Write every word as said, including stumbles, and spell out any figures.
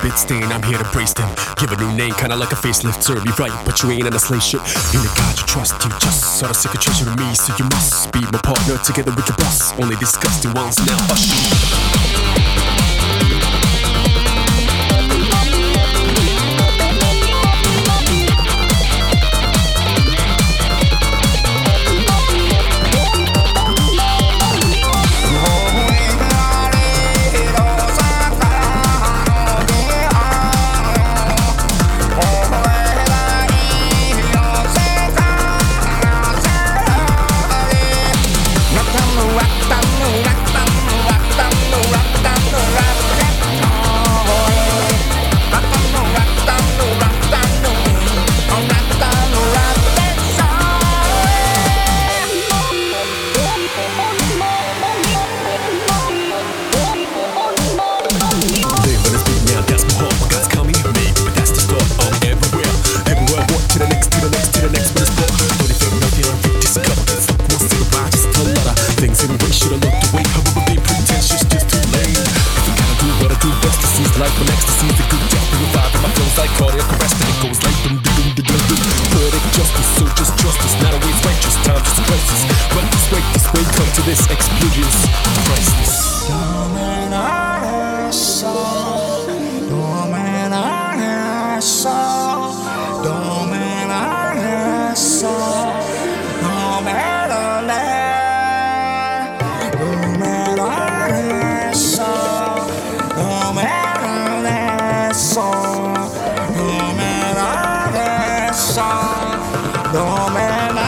bit stain, I'm here to brace them. Give a new name, kinda like a facelift. Serve you right, but you ain't in a slave ship. In the God you trust, you just sort of sick of treasure to me. So you must be my partner, together with your boss. Only disgusting ones now hush. Life from ecstasy, the good death, the revive in my flows like cardiac arrest, and it goes like dum dum dum dum dum. Poetic justice, so just justice, not always righteous, time just crisis. But this way, this way, come to this experience, priceless. No man